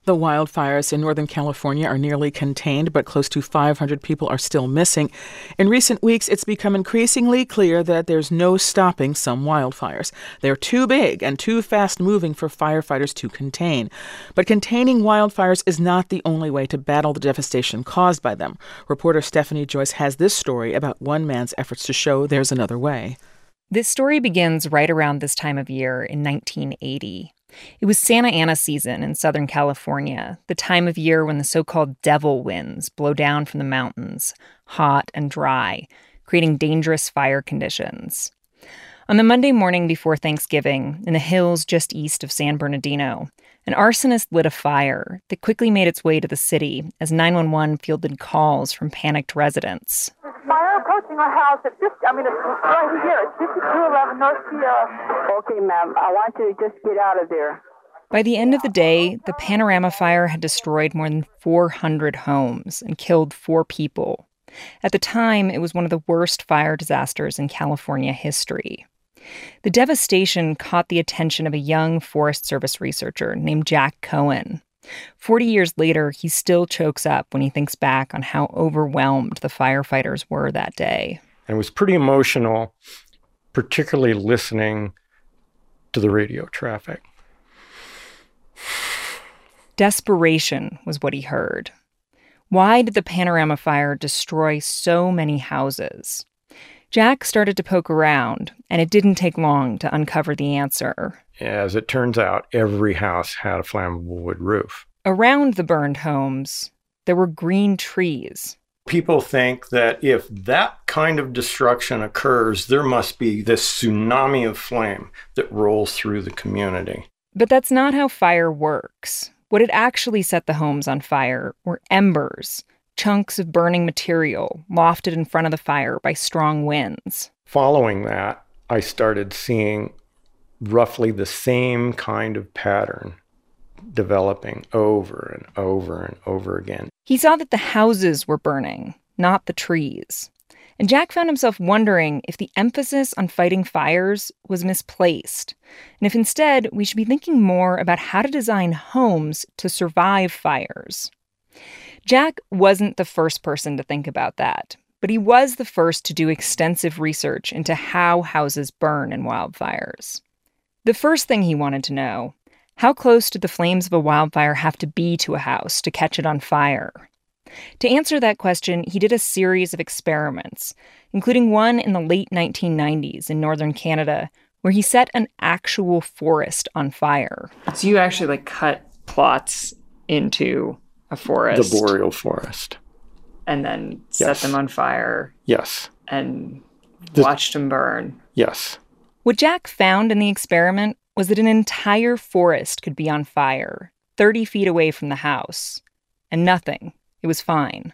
The wildfires in Northern California are nearly contained, but close to 500 people are still missing. In recent weeks, it's become increasingly clear that there's no stopping some wildfires. They're too big and too fast-moving for firefighters to contain. But containing wildfires is not the only way to battle the devastation caused by them. Reporter Stephanie Joyce has this story about one man's efforts to show there's another way. This story begins right around this time of year in 1980. It was Santa Ana season in Southern California, the time of year when the so-called devil winds blow down from the mountains, hot and dry, creating dangerous fire conditions. On the Monday morning before Thanksgiving, in the hills just east of San Bernardino, an arsonist lit a fire that quickly made its way to the city as 911 fielded calls from panicked residents. Fire approaching our house at it's right here. It's 5211 North Sierra. Okay, ma'am. I want you to just get out of there. By the end of the day, the Panorama Fire had destroyed more than 400 homes and killed 4 people. At the time, it was one of the worst fire disasters in California history. The devastation caught the attention of a young Forest Service researcher named Jack Cohen. 40 years later, he still chokes up when he thinks back on how overwhelmed the firefighters were that day. And it was pretty emotional, particularly listening to the radio traffic. Desperation was what he heard. Why did the Panorama Fire destroy so many houses? Jack started to poke around, and it didn't take long to uncover the answer. As it turns out, every house had a flammable wood roof. Around the burned homes, there were green trees. People think that if that kind of destruction occurs, there must be this tsunami of flame that rolls through the community. But that's not how fire works. What had actually set the homes on fire were embers, chunks of burning material lofted in front of the fire by strong winds. Following that, I started seeing roughly the same kind of pattern developing over and over and over again. He saw that the houses were burning, not the trees. And Jack found himself wondering if the emphasis on fighting fires was misplaced, and if instead we should be thinking more about how to design homes to survive fires. Jack wasn't the first person to think about that, but he was the first to do extensive research into how houses burn in wildfires. The first thing he wanted to know, how close did the flames of a wildfire have to be to a house to catch it on fire? To answer that question, he did a series of experiments, including one in the late 1990s in northern Canada, where he set an actual forest on fire. So you actually cut plots into a forest. The boreal forest. And then set them on fire. Yes. And watched them burn. Yes. What Jack found in the experiment was that an entire forest could be on fire, 30 feet away from the house. And nothing. It was fine.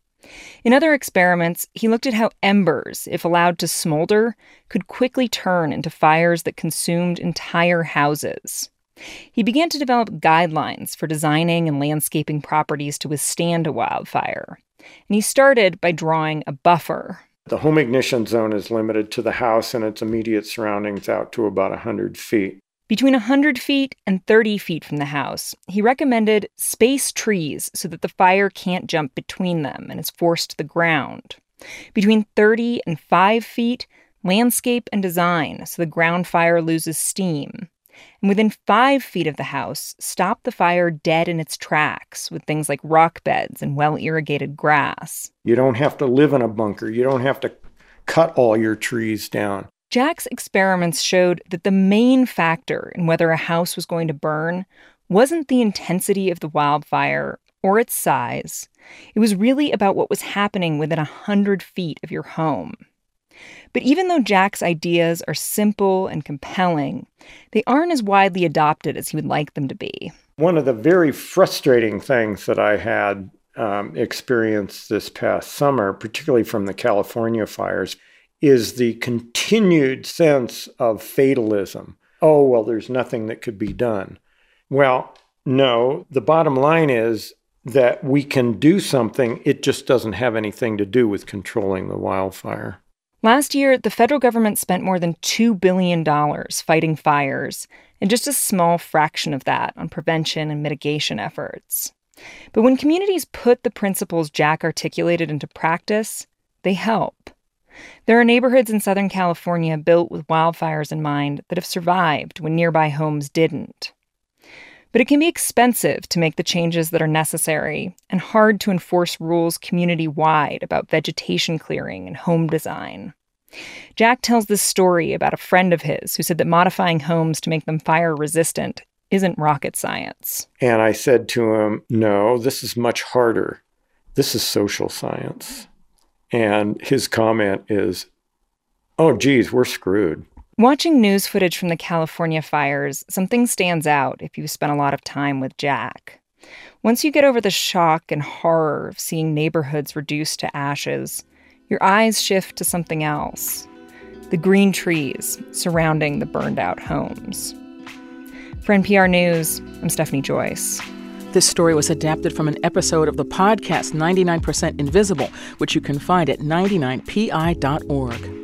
In other experiments, he looked at how embers, if allowed to smolder, could quickly turn into fires that consumed entire houses. He began to develop guidelines for designing and landscaping properties to withstand a wildfire. And he started by drawing a buffer. The home ignition zone is limited to the house and its immediate surroundings out to about 100 feet. Between 100 feet and 30 feet from the house, he recommended space trees so that the fire can't jump between them and is forced to the ground. Between 30 and 5 feet, landscape and design so the ground fire loses steam. And within 5 feet of the house, stop the fire dead in its tracks with things like rock beds and well-irrigated grass. You don't have to live in a bunker. You don't have to cut all your trees down. Jack's experiments showed that the main factor in whether a house was going to burn wasn't the intensity of the wildfire or its size. It was really about what was happening within 100 feet of your home. But even though Jack's ideas are simple and compelling, they aren't as widely adopted as he would like them to be. One of the very frustrating things that I had experienced this past summer, particularly from the California fires, is the continued sense of fatalism. Oh, well, there's nothing that could be done. Well, no, the bottom line is that we can do something. It just doesn't have anything to do with controlling the wildfire. Last year, the federal government spent more than $2 billion fighting fires, and just a small fraction of that on prevention and mitigation efforts. But when communities put the principles Jack articulated into practice, they help. There are neighborhoods in Southern California built with wildfires in mind that have survived when nearby homes didn't. But it can be expensive to make the changes that are necessary and hard to enforce rules community-wide about vegetation clearing and home design. Jack tells this story about a friend of his who said that modifying homes to make them fire-resistant isn't rocket science. And I said to him, no, this is much harder. This is social science. And his comment is, oh, geez, we're screwed. Watching news footage from the California fires, something stands out if you've spent a lot of time with Jack. Once you get over the shock and horror of seeing neighborhoods reduced to ashes, your eyes shift to something else: the green trees surrounding the burned-out homes. For NPR News, I'm Stephanie Joyce. This story was adapted from an episode of the podcast 99% Invisible, which you can find at 99pi.org.